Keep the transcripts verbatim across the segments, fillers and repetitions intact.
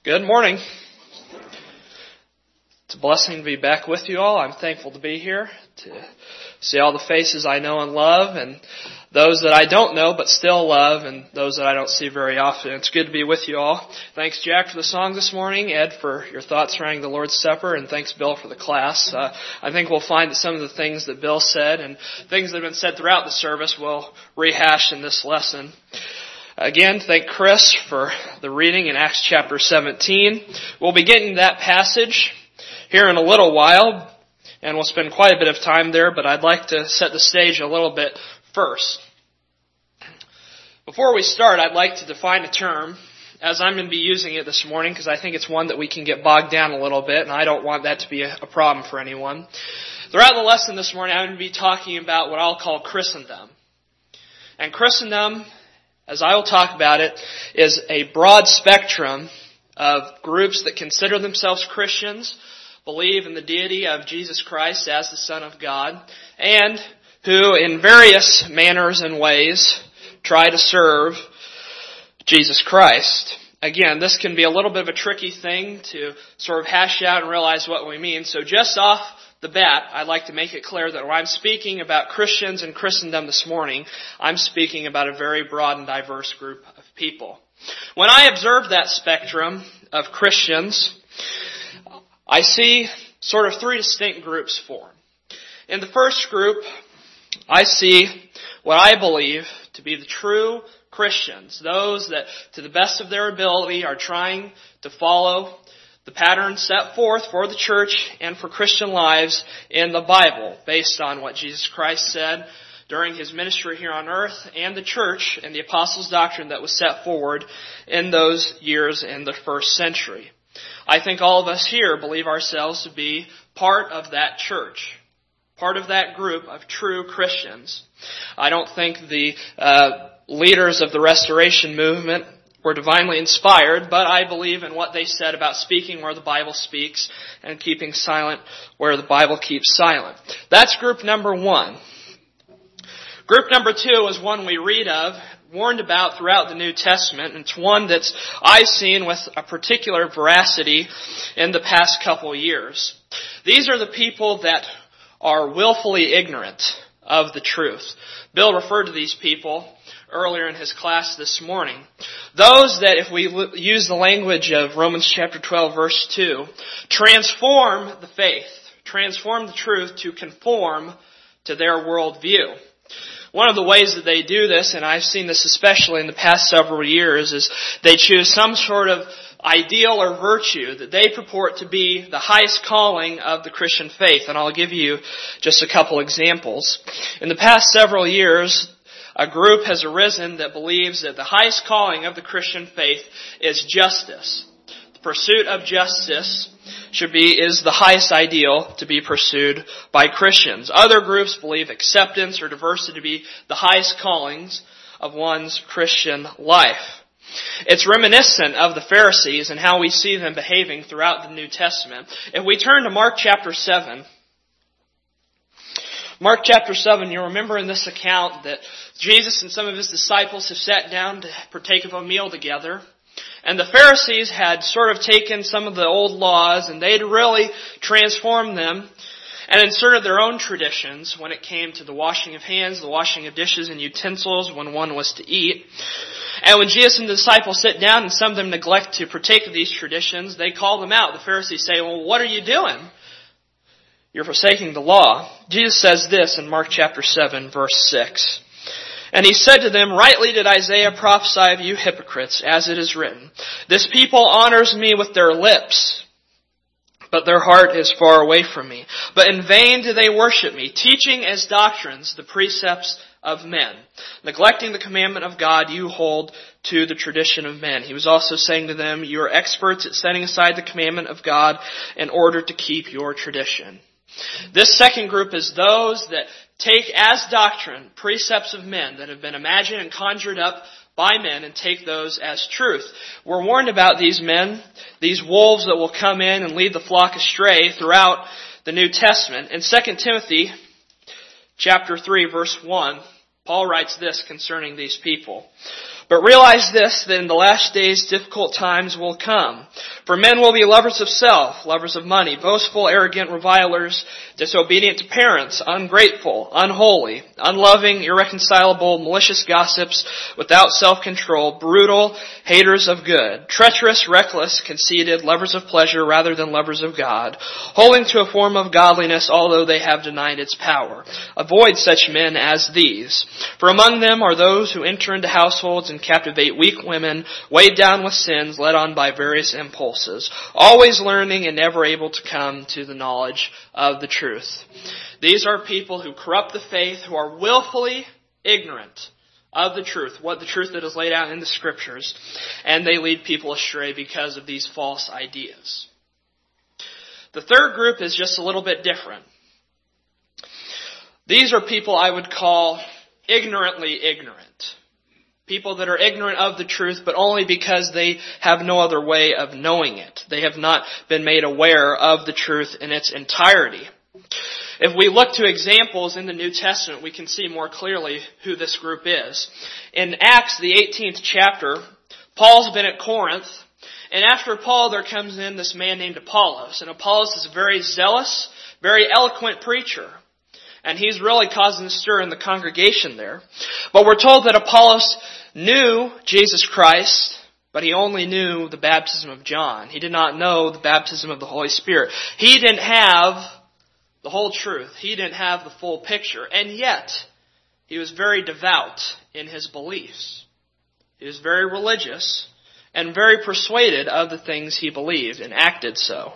Good morning. It's a blessing to be back with you all. I'm thankful to be here, to see all the faces I know and love, and those that I don't know but still love, and those that I don't see very often. It's good to be with you all. Thanks, Jack, for the song this morning, Ed, for your thoughts surrounding the Lord's Supper, and thanks, Bill, for the class. Uh, I think we'll find that some of the things that Bill said and things that have been said throughout the service will rehash in this lesson. Again, thank Chris for the reading in Acts chapter seventeen. We'll be getting to that passage here in a little while, and we'll spend quite a bit of time there, but I'd like to set the stage a little bit first. Before we start, I'd like to define a term, as I'm going to be using it this morning, because I think it's one that we can get bogged down a little bit, and I don't want that to be a problem for anyone. Throughout the lesson this morning, I'm going to be talking about what I'll call Christendom. And Christendom, as I will talk about it, is a broad spectrum of groups that consider themselves Christians, believe in the deity of Jesus Christ as the Son of God, and who in various manners and ways try to serve Jesus Christ. Again, this can be a little bit of a tricky thing to sort of hash out and realize what we mean. So just off the bat, I'd like to make it clear that when I'm speaking about Christians and Christendom this morning, I'm speaking about a very broad and diverse group of people. When I observe that spectrum of Christians, I see sort of three distinct groups form. In the first group, I see what I believe to be the true Christians, those that to the best of their ability are trying to follow the pattern set forth for the church and for Christian lives in the Bible, based on what Jesus Christ said during His ministry here on earth and the church and the apostles' doctrine that was set forward in those years in the first century. I think all of us here believe ourselves to be part of that church, part of that group of true Christians. I don't think the uh, leaders of the Restoration movement were divinely inspired, but I believe in what they said about speaking where the Bible speaks and keeping silent where the Bible keeps silent. That's group number one. Group number two is one we read of, warned about throughout the New Testament, and it's one that's I've seen with a particular veracity in the past couple years. These are the people that are willfully ignorant of the truth. Bill referred to these people earlier in his class this morning. Those that, if we use the language of Romans chapter twelve, verse two, transform the faith, transform the truth to conform to their worldview. One of the ways that they do this, and I've seen this especially in the past several years, is they choose some sort of ideal or virtue that they purport to be the highest calling of the Christian faith. And I'll give you just a couple examples. In the past several years, a group has arisen that believes that the highest calling of the Christian faith is justice. The pursuit of justice should be, is the highest ideal to be pursued by Christians. Other groups believe acceptance or diversity to be the highest callings of one's Christian life. It's reminiscent of the Pharisees and how we see them behaving throughout the New Testament. If we turn to Mark chapter seven, Mark chapter seven, you'll remember in this account that Jesus and some of His disciples have sat down to partake of a meal together. And the Pharisees had sort of taken some of the old laws and they'd really transformed them and inserted their own traditions when it came to the washing of hands, the washing of dishes and utensils when one was to eat. And when Jesus and the disciples sit down and some of them neglect to partake of these traditions, they call them out. The Pharisees say, well, what are you doing? You're forsaking the law. Jesus says this in Mark chapter seven, verse six. And He said to them, rightly did Isaiah prophesy of you hypocrites, as it is written, this people honors me with their lips, but their heart is far away from me. But in vain do they worship me, teaching as doctrines the precepts of men. Neglecting the commandment of God, you hold to the tradition of men. He was also saying to them, you are experts at setting aside the commandment of God in order to keep your tradition. This second group is those that take as doctrine precepts of men that have been imagined and conjured up by men and take those as truth. We're warned about these men, these wolves that will come in and lead the flock astray throughout the New Testament. In Second Timothy chapter three, verse one, Paul writes this concerning these people. But realize this, that in the last days difficult times will come. For men will be lovers of self, lovers of money, boastful, arrogant, revilers, disobedient to parents, ungrateful, unholy, unloving, irreconcilable, malicious gossips, without self-control, brutal, haters of good, treacherous, reckless, conceited, lovers of pleasure rather than lovers of God, holding to a form of godliness although they have denied its power. Avoid such men as these. For among them are those who enter into households and captivate weak women, weighed down with sins, led on by various impulses, always learning and never able to come to the knowledge of the truth. These are people who corrupt the faith, who are willfully ignorant of the truth, what the truth that is laid out in the Scriptures, and they lead people astray because of these false ideas. The third group is just a little bit different. These are people I would call ignorantly ignorant. People that are ignorant of the truth, but only because they have no other way of knowing it. They have not been made aware of the truth in its entirety. If we look to examples in the New Testament, we can see more clearly who this group is. In Acts, the eighteenth chapter, Paul's been at Corinth, and after Paul there comes in this man named Apollos. And Apollos is a very zealous, very eloquent preacher. And he's really causing a stir in the congregation there. But we're told that Apollos knew Jesus Christ, but he only knew the baptism of John. He did not know the baptism of the Holy Spirit. He didn't have the whole truth. He didn't have the full picture. And yet, he was very devout in his beliefs. He was very religious and very persuaded of the things he believed and acted so.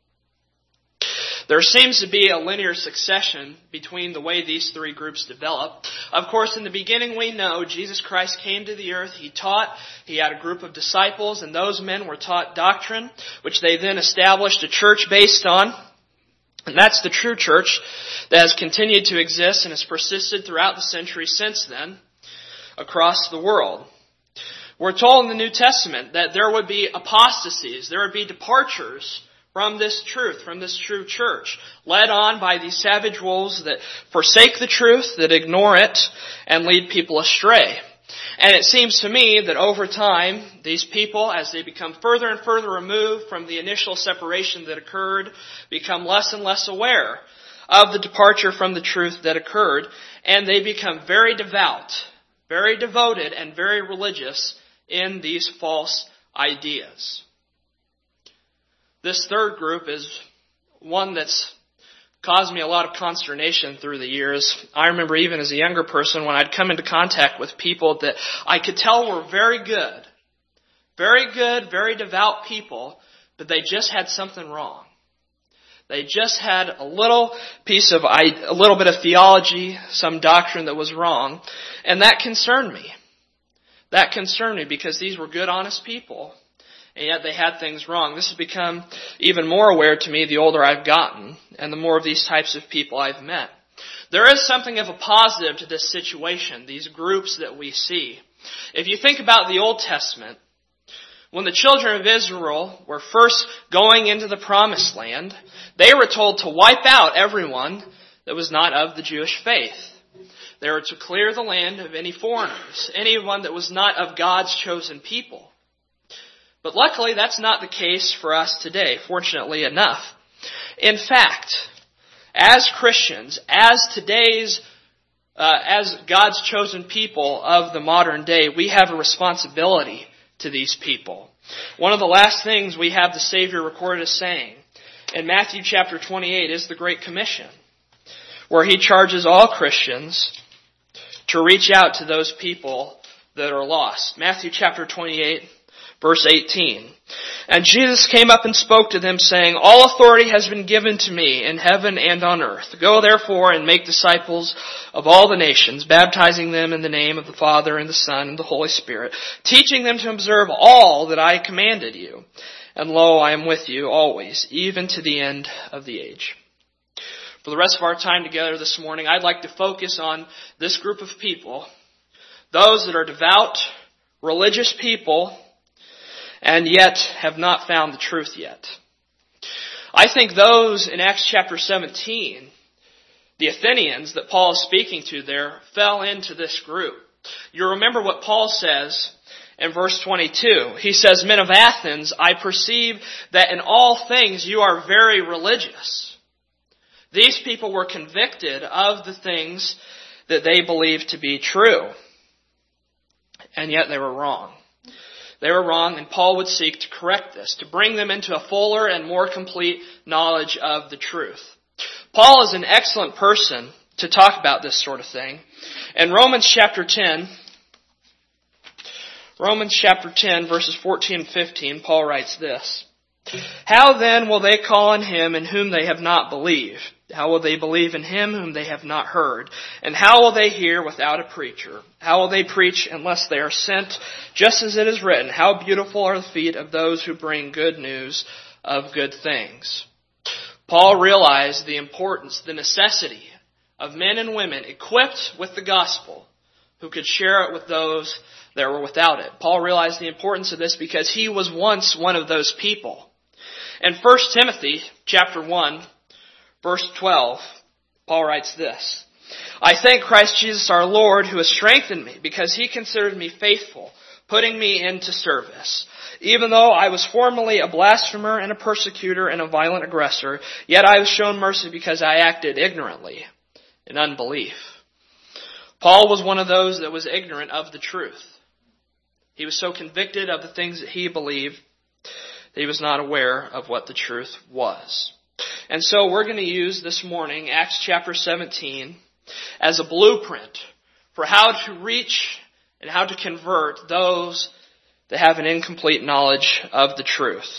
There seems to be a linear succession between the way these three groups develop. Of course, in the beginning we know Jesus Christ came to the earth, He taught, He had a group of disciples, and those men were taught doctrine, which they then established a church based on. And that's the true church that has continued to exist and has persisted throughout the centuries since then across the world. We're told in the New Testament that there would be apostasies, there would be departures from this truth, from this true church, led on by these savage wolves that forsake the truth, that ignore it, and lead people astray. And it seems to me that over time, these people, as they become further and further removed from the initial separation that occurred, become less and less aware of the departure from the truth that occurred, and they become very devout, very devoted, and very religious in these false ideas. This third group is one that's caused me a lot of consternation through the years. I remember even as a younger person when I'd come into contact with people that I could tell were very good, very good, very devout people, but they just had something wrong. They just had a little piece of, a little bit of theology, some doctrine that was wrong, and that concerned me. That concerned me because these were good, honest people. And yet they had things wrong. This has become even more aware to me the older I've gotten and the more of these types of people I've met. There is something of a positive to this situation, these groups that we see. If you think about the Old Testament, when the children of Israel were first going into the Promised Land, they were told to wipe out everyone that was not of the Jewish faith. They were to clear the land of any foreigners, anyone that was not of God's chosen people. But luckily, that's not the case for us today, fortunately enough. In fact, as Christians, as today's, uh, as God's chosen people of the modern day, we have a responsibility to these people. One of the last things we have the Savior recorded as saying in Matthew chapter twenty-eight is the Great Commission, where He charges all Christians to reach out to those people that are lost. Matthew chapter twenty-eight, verse eighteen. And Jesus came up and spoke to them, saying, All authority has been given to me in heaven and on earth. Go therefore and make disciples of all the nations, baptizing them in the name of the Father and the Son and the Holy Spirit, teaching them to observe all that I commanded you. And lo, I am with you always, even to the end of the age. For the rest of our time together this morning, I'd like to focus on this group of people, those that are devout, religious people, and yet have not found the truth yet. I think those in Acts chapter seventeen, the Athenians that Paul is speaking to there, fell into this group. You remember what Paul says In verse twenty-two, he says, "Men of Athens, I perceive that in all things you are very religious." These people were convicted of the things that they believed to be true. And yet they were wrong. They were wrong, and Paul would seek to correct this, to bring them into a fuller and more complete knowledge of the truth. Paul is an excellent person to talk about this sort of thing. In Romans chapter ten, Romans chapter ten, verses fourteen and fifteen, Paul writes this: "How then will they call on him in whom they have not believed? How will they believe in him whom they have not heard? And how will they hear without a preacher? How will they preach unless they are sent? Just as it is written, how beautiful are the feet of those who bring good news of good things." Paul realized the importance, the necessity of men and women equipped with the gospel who could share it with those that were without it. Paul realized the importance of this because he was once one of those people. In First Timothy chapter one, verse twelve, Paul writes this: "I thank Christ Jesus our Lord, who has strengthened me, because he considered me faithful, putting me into service. Even though I was formerly a blasphemer and a persecutor and a violent aggressor, yet I was shown mercy because I acted ignorantly in unbelief." Paul was one of those that was ignorant of the truth. He was so convicted of the things that he believed that he was not aware of what the truth was. And so we're going to use this morning Acts chapter seventeen as a blueprint for how to reach and how to convert those that have an incomplete knowledge of the truth.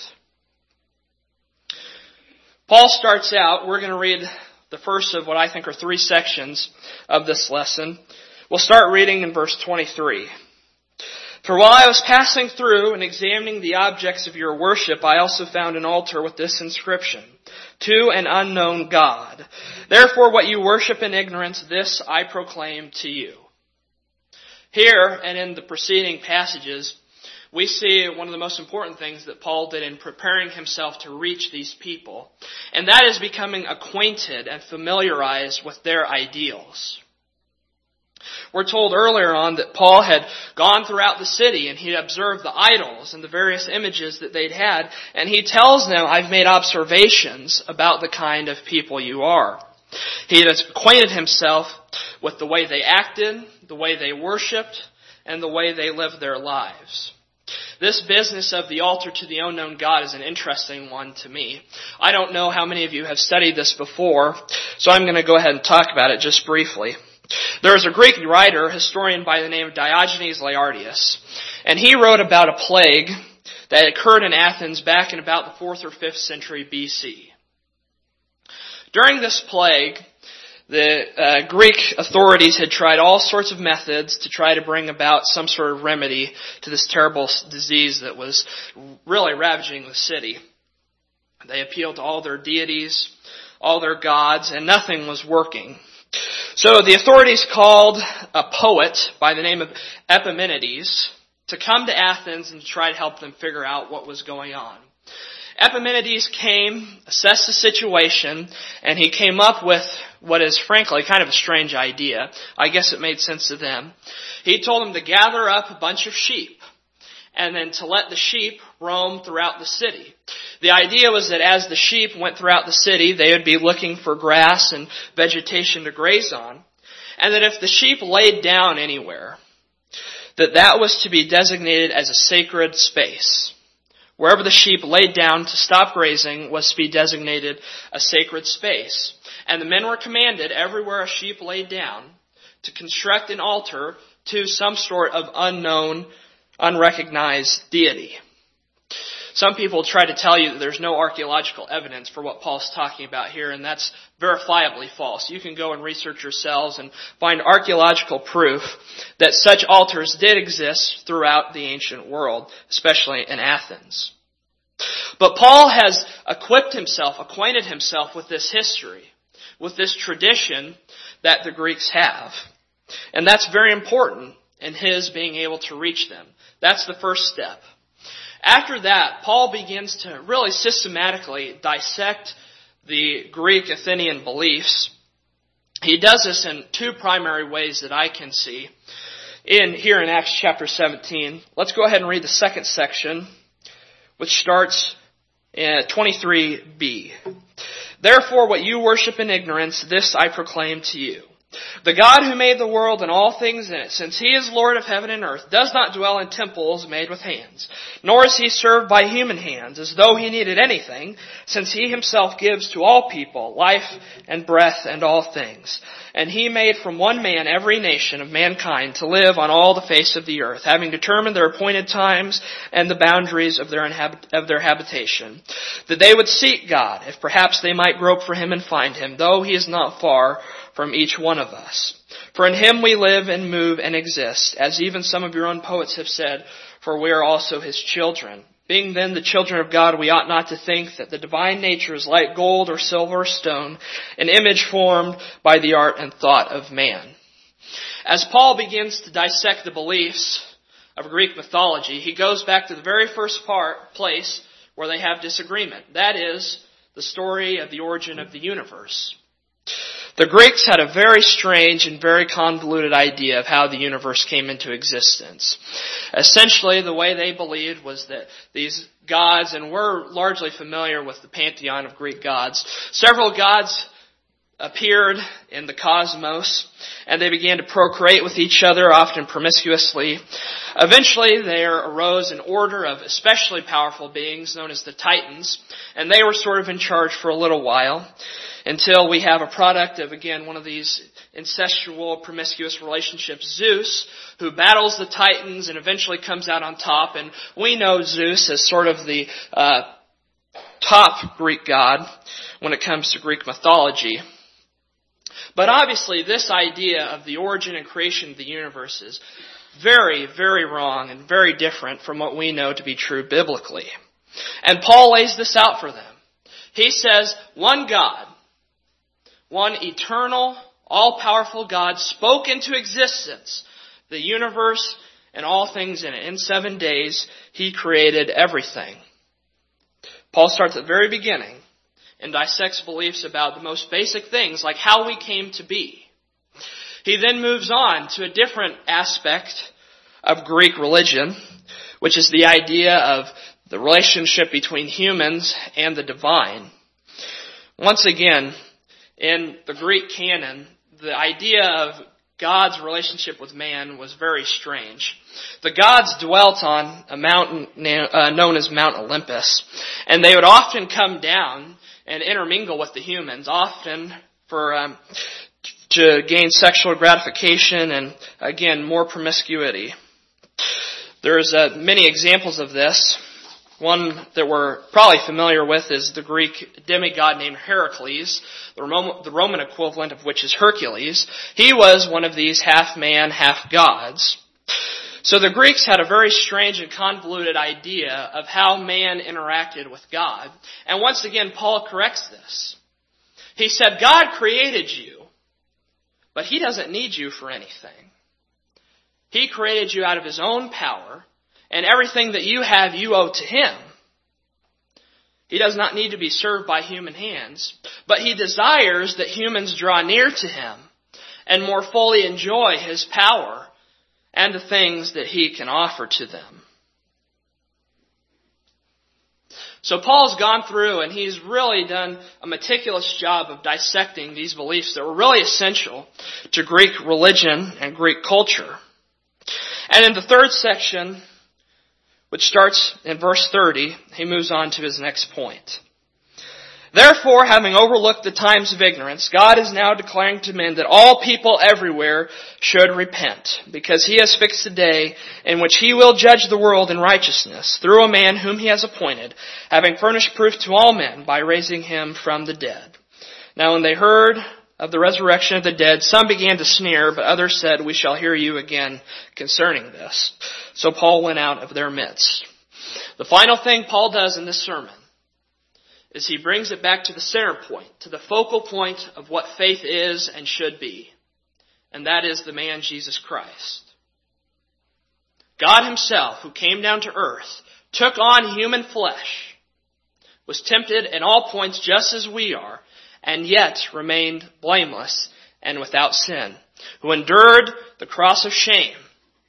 Paul starts out, we're going to read the first of what I think are three sections of this lesson. We'll start reading in verse twenty-three. "For while I was passing through and examining the objects of your worship, I also found an altar with this inscription: To an unknown God. Therefore what you worship in ignorance, this I proclaim to you." Here, and in the preceding passages, we see one of the most important things that Paul did in preparing himself to reach these people, and that is becoming acquainted and familiarized with their ideals. We're told earlier on that Paul had gone throughout the city and he'd observed the idols and the various images that they'd had, and he tells them, "I've made observations about the kind of people you are." He had acquainted himself with the way they acted, the way they worshipped, and the way they lived their lives. This business of the altar to the unknown God is an interesting one to me. I don't know how many of you have studied this before, so I'm going to go ahead and talk about it just briefly. There is a Greek writer, historian by the name of Diogenes Laertius, and he wrote about a plague that occurred in Athens back in about the fourth or fifth century B C. During this plague, the uh, Greek authorities had tried all sorts of methods to try to bring about some sort of remedy to this terrible disease that was really ravaging the city. They appealed to all their deities, all their gods, and nothing was working. So the authorities called a poet by the name of Epimenides to come to Athens and try to help them figure out what was going on. Epimenides came, assessed the situation, and he came up with what is frankly kind of a strange idea. I guess it made sense to them. He told them to gather up a bunch of sheep and then to let the sheep roam throughout the city. The idea was that as the sheep went throughout the city, they would be looking for grass and vegetation to graze on, and that if the sheep laid down anywhere, that that was to be designated as a sacred space. Wherever the sheep laid down to stop grazing was to be designated a sacred space. And the men were commanded, everywhere a sheep laid down, to construct an altar to some sort of unknown, unrecognized deity. Some people try to tell you that there's no archaeological evidence for what Paul's talking about here, and that's verifiably false. You can go and research yourselves and find archaeological proof that such altars did exist throughout the ancient world, especially in Athens. But Paul has equipped himself, acquainted himself with this history, with this tradition that the Greeks have. And that's very important in his being able to reach them. That's the first step. After that, Paul begins to really systematically dissect the Greek Athenian beliefs. He does this in two primary ways that I can see. in here in Acts chapter seventeen. Let's go ahead and read the second section, which starts in twenty-three b. Therefore, what you worship in ignorance, this I proclaim to you. The God who made the world and all things in it, since He is Lord of heaven and earth, does not dwell in temples made with hands, nor is He served by human hands, as though He needed anything, since He Himself gives to all people life and breath and all things. And He made from one man every nation of mankind to live on all the face of the earth, having determined their appointed times and the boundaries of their inhabit- of their habitation, that they would seek God, if perhaps they might grope for Him and find Him, though He is not far from each one of us. For in Him we live and move and exist, as even some of your own poets have said, for we are also His children. Being then the children of God, we ought not to think that the divine nature is like gold or silver or stone, an image formed by the art and thought of man. As Paul begins to dissect the beliefs of Greek mythology, he goes back to the very first part, place where they have disagreement. That is, the story of the origin of the universe. The Greeks had a very strange and very convoluted idea of how the universe came into existence. Essentially, the way they believed was that these gods, and we're largely familiar with the pantheon of Greek gods, several gods appeared in the cosmos, and they began to procreate with each other, often promiscuously. Eventually, there arose an order of especially powerful beings known as the Titans, and they were sort of in charge for a little while, until we have a product of, again, one of these incestual, promiscuous relationships, Zeus, who battles the Titans and eventually comes out on top. And we know Zeus as sort of the uh, top Greek god when it comes to Greek mythology. But obviously, this idea of the origin and creation of the universe is very, very wrong and very different from what we know to be true biblically. And Paul lays this out for them. He says, one God, one eternal, all-powerful God spoke into existence the universe and all things in it. In seven days, He created everything. Paul starts at the very beginning and dissects beliefs about the most basic things, like how we came to be. He then moves on to a different aspect of Greek religion, which is the idea of the relationship between humans and the divine. Once again, in the Greek canon, the idea of God's relationship with man was very strange. The gods dwelt on a mountain uh, known as Mount Olympus, and they would often come down and intermingle with the humans, often for um, to gain sexual gratification and, again, more promiscuity. There's uh, many examples of this. One that we're probably familiar with is the Greek demigod named Heracles, the Roman equivalent of which is Hercules. He was one of these half-man, half-gods. So the Greeks had a very strange and convoluted idea of how man interacted with God. And once again, Paul corrects this. He said, God created you, but He doesn't need you for anything. He created you out of His own power, and everything that you have, you owe to Him. He does not need to be served by human hands, but He desires that humans draw near to Him and more fully enjoy His power and the things that He can offer to them. So Paul's gone through and he's really done a meticulous job of dissecting these beliefs that were really essential to Greek religion and Greek culture. And in the third section, which starts in verse thirty, he moves on to his next point. Therefore, having overlooked the times of ignorance, God is now declaring to men that all people everywhere should repent, because He has fixed a day in which He will judge the world in righteousness through a man whom He has appointed, having furnished proof to all men by raising Him from the dead. Now when they heard of the resurrection of the dead, some began to sneer, but others said, we shall hear you again concerning this. So Paul went out of their midst. The final thing Paul does in this sermon is he brings it back to the center point, to the focal point of what faith is and should be. And that is the man Jesus Christ. God Himself, who came down to earth, took on human flesh, was tempted in all points just as we are, and yet remained blameless and without sin, who endured the cross of shame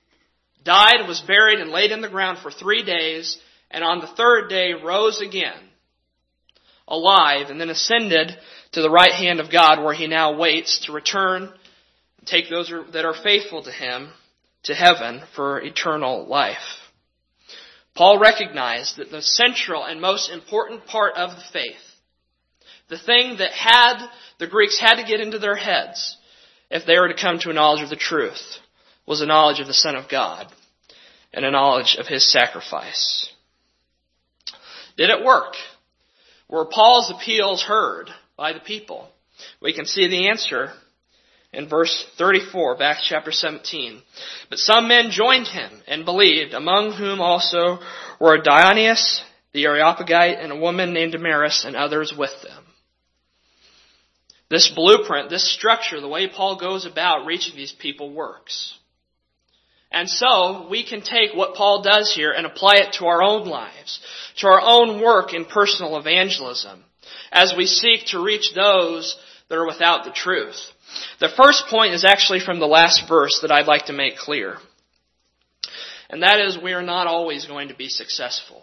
died, was buried, and laid in the ground for three days, and on the third day rose again, alive, and then ascended to the right hand of God, where he now waits to return and take those that are faithful to him to heaven for eternal life. Paul recognized that the central and most important part of the faith, the thing that had the Greeks had to get into their heads if they were to come to a knowledge of the truth, was a knowledge of the Son of God and a knowledge of his sacrifice. Did it work? Were Paul's appeals heard by the people? We can see the answer in verse thirty-four of Acts chapter seventeen. But some men joined him and believed, among whom also were Dionysius the Areopagite and a woman named Damaris and others with them. This blueprint, this structure, the way Paul goes about reaching these people works. And so we can take what Paul does here and apply it to our own lives, to our own work in personal evangelism, as we seek to reach those that are without the truth. The first point is actually from the last verse that I'd like to make clear. And that is, we are not always going to be successful.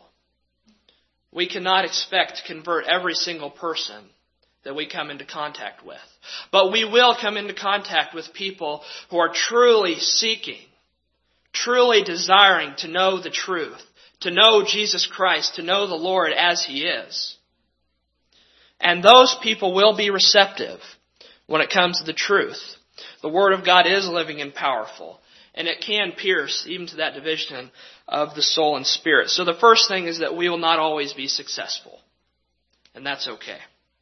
We cannot expect to convert every single person that we come into contact with. But we will come into contact with people who are truly seeking, truly desiring to know the truth, to know Jesus Christ, to know the Lord as He is. And those people will be receptive when it comes to the truth. The Word of God is living and powerful, and it can pierce even to that division of the soul and spirit. So the first thing is that we will not always be successful, and that's okay.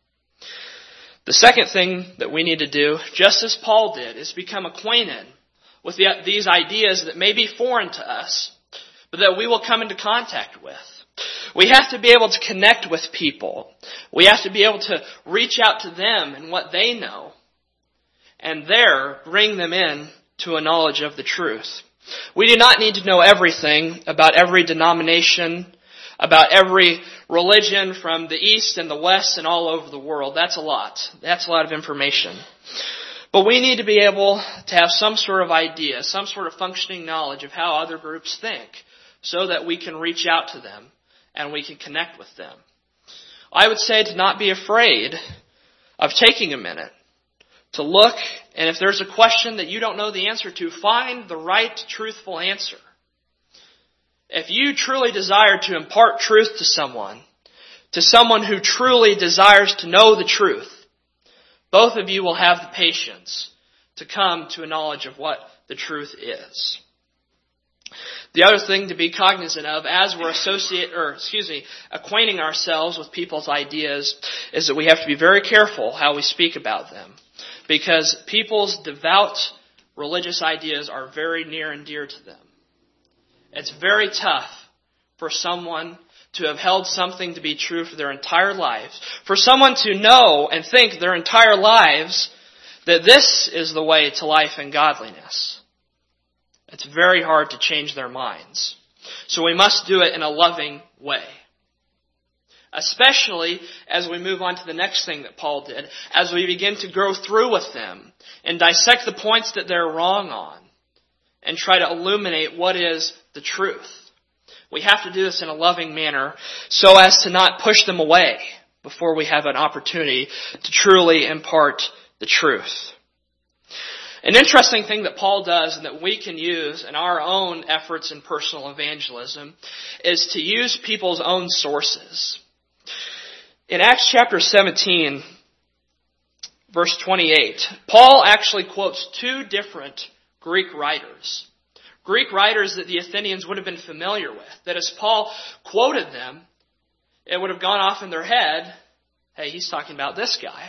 The second thing that we need to do, just as Paul did, is become acquainted with the, these ideas that may be foreign to us, but that we will come into contact with. We have to be able to connect with people. We have to be able to reach out to them and what they know, and there bring them in to a knowledge of the truth. We do not need to know everything about every denomination, about every religion from the East and the West and all over the world. That's a lot. That's a lot of information. But we need to be able to have some sort of idea, some sort of functioning knowledge of how other groups think, so that we can reach out to them and we can connect with them. I would say to not be afraid of taking a minute to look, and if there's a question that you don't know the answer to, find the right, truthful answer. If you truly desire to impart truth to someone, to someone who truly desires to know the truth, both of you will have the patience to come to a knowledge of what the truth is. The other thing to be cognizant of as we're associate, or excuse me, acquainting ourselves with people's ideas is that we have to be very careful how we speak about them, because people's devout religious ideas are very near and dear to them. It's very tough for someone to have held something to be true for their entire lives, for someone to know and think their entire lives that this is the way to life and godliness. It's very hard to change their minds. So we must do it in a loving way. Especially as we move on to the next thing that Paul did, as we begin to go through with them and dissect the points that they're wrong on and try to illuminate what is the truth. We have to do this in a loving manner so as to not push them away before we have an opportunity to truly impart the truth. An interesting thing that Paul does and that we can use in our own efforts in personal evangelism is to use people's own sources. In Acts chapter seventeen, verse twenty-eight, Paul actually quotes two different Greek writers. Greek writers that the Athenians would have been familiar with. That as Paul quoted them, it would have gone off in their head, hey, he's talking about this guy.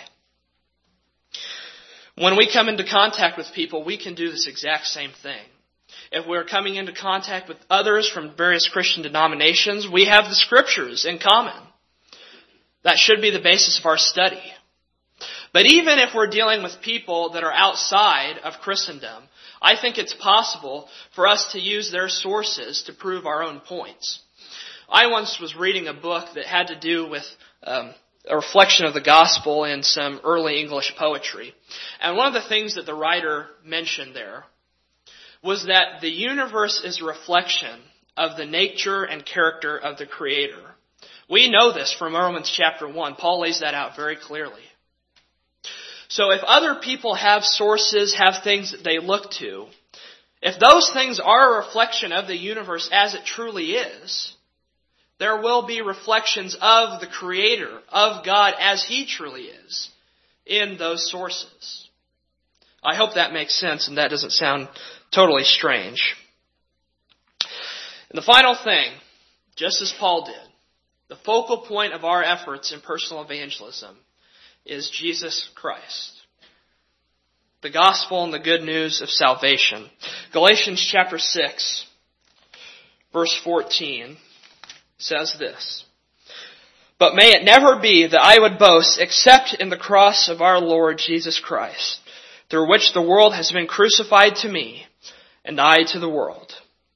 When we come into contact with people, we can do this exact same thing. If we're coming into contact with others from various Christian denominations, we have the Scriptures in common. That should be the basis of our study. But even if we're dealing with people that are outside of Christendom, I think it's possible for us to use their sources to prove our own points. I once was reading a book that had to do with um, a reflection of the gospel in some early English poetry. And one of the things that the writer mentioned there was that the universe is a reflection of the nature and character of the Creator. We know this from Romans chapter one. Paul lays that out very clearly. So if other people have sources, have things that they look to, if those things are a reflection of the universe as it truly is, there will be reflections of the Creator, of God as He truly is, in those sources. I hope that makes sense and that doesn't sound totally strange. And the final thing, just as Paul did, the focal point of our efforts in personal evangelism is Jesus Christ. The gospel and the good news of salvation. Galatians chapter six, verse fourteen says this. But may it never be that I would boast except in the cross of our Lord Jesus Christ, through which the world has been crucified to me, and I to the world.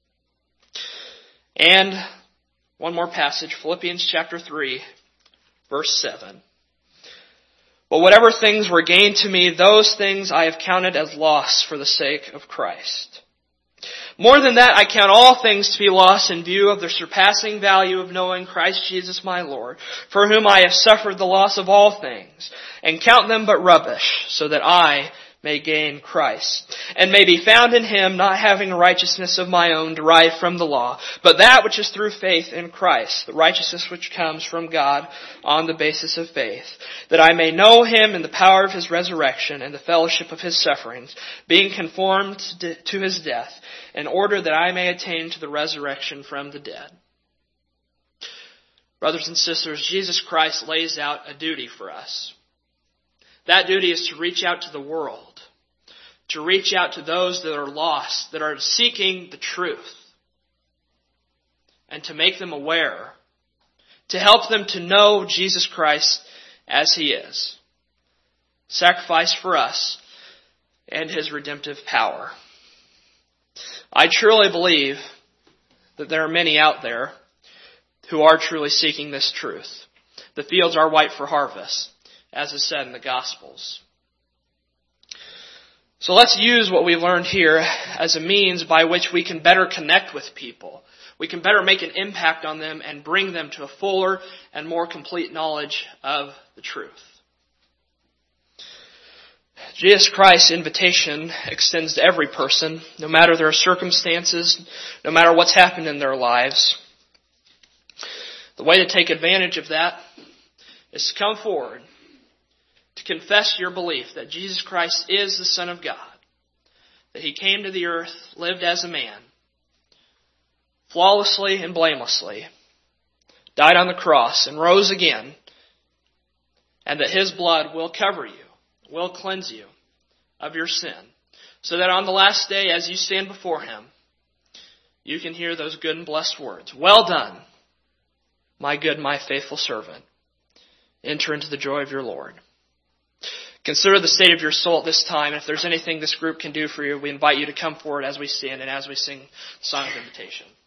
And one more passage, Philippians chapter three, verse seven. But whatever things were gained to me, those things I have counted as loss for the sake of Christ. More than that, I count all things to be lost in view of the surpassing value of knowing Christ Jesus my Lord, for whom I have suffered the loss of all things, and count them but rubbish, so that I may gain Christ, and may be found in Him, not having a righteousness of my own derived from the law, but that which is through faith in Christ, the righteousness which comes from God on the basis of faith, that I may know Him in the power of His resurrection and the fellowship of His sufferings, being conformed to His death, in order that I may attain to the resurrection from the dead. Brothers and sisters, Jesus Christ lays out a duty for us. That duty is to reach out to the world, to reach out to those that are lost, that are seeking the truth, and to make them aware, to help them to know Jesus Christ as He is, sacrificed for us, and His redemptive power. I truly believe that there are many out there who are truly seeking this truth. The fields are white for harvest, as is said in the Gospels. So let's use what we learned here as a means by which we can better connect with people. We can better make an impact on them and bring them to a fuller and more complete knowledge of the truth. Jesus Christ's invitation extends to every person, no matter their circumstances, no matter what's happened in their lives. The way to take advantage of that is to come forward, to confess your belief that Jesus Christ is the Son of God, that He came to the earth, lived as a man, flawlessly and blamelessly, died on the cross and rose again, and that His blood will cover you, will cleanse you of your sin, so that on the last day, as you stand before Him, you can hear those good and blessed words. Well done, my good, my faithful servant. Enter into the joy of your Lord. Consider the state of your soul at this time. If there's anything this group can do for you, we invite you to come forward as we stand and as we sing the song of invitation.